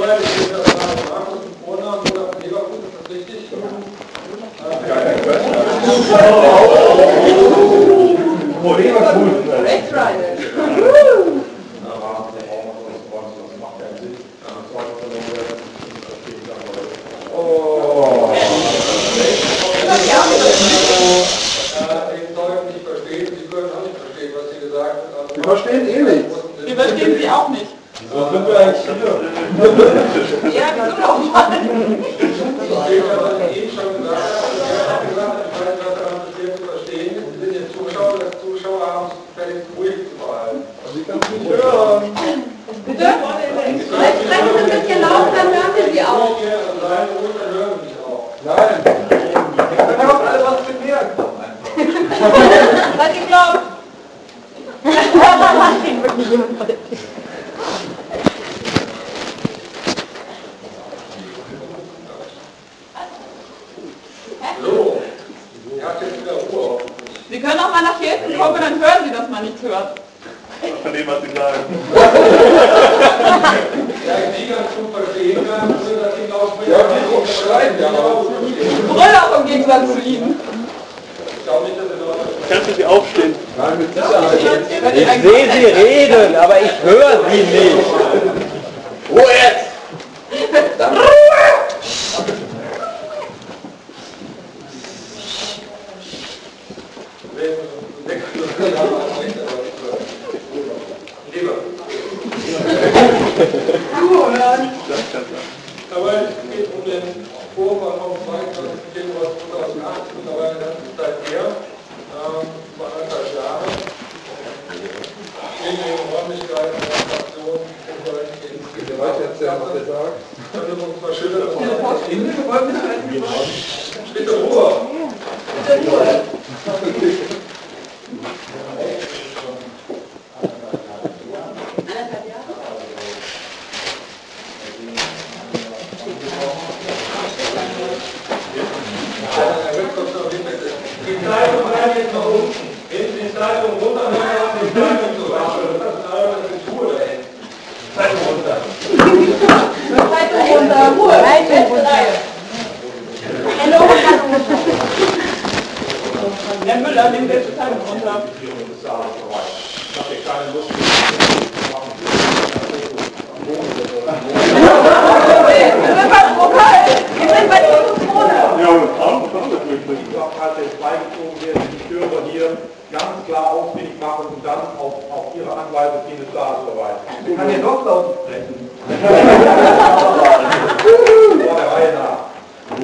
Seite steht der Name Markus im Vornamen oder Leverkusen, ist das richtig? Oh, Leverkusen. Rechtsrider. Wir verstehen eh nichts. Wir verstehen Sie auch nicht. So sind wir eigentlich hier. Ja, wir sind auch mal. Ich habe eben schon gesagt, ich weiß, was daran schwer zu verstehen ist. Sie sind jetzt Zuschauer, das Zuschauer haben es völlig ruhig zu verhalten. Sie können es nicht hören. Bitte? Vielleicht sprechen Sie ein bisschen lauter, dann hören wir Sie auch. Nein, dann hören wir mich auch. Nein. Wir können auch alle was trainieren. Was ihr glaubt. Wirklich jemand von der Tisch. So, ihr habt jetzt wieder Ruhe. Sie können auch mal nach hier hinten kommen, dann hören Sie, dass man nichts hört. Von dem, was Sie sagen. Ja, ich nicht ganz gut verstehen kann, nur dass ich auch Ja, wir schreien ja auch. Brüll auch im Gegensatz zu Ihnen. Ich glaube nicht, dass ihr noch Kannst du sie aufstehen? Nein, mit Sicherheit. Ich sehe sie reden, aber ich höre sie nicht. Ruhe jetzt! Dann Aber es geht um den Vorfall vom 22. Februar 2008, mittlerweile eine ganze Zeit her, vor 1,5 Jahren, in den Räumlichkeiten der Fraktion Bitte Ruhe! Bitte Ruhe. Die Zeitung bleibt jetzt noch unten. Hinten die Zeitung runter, dann die Zeitung zu waschen. Das ist eine Tour da hinten. Zeitung runter. Zeitung runter. Ruhe. Zeitung runter. Hallo. Herr Müller, nehmen wir jetzt die Zeitung runter. Wir sind bei der Mikrofone. Ja, und auch halt jetzt beigezogen werden, die Störer hier ganz klar ausfindig machen und dann auf ihre Anweisung in das Saal soweit. Ich kann hier noch laut sprechen.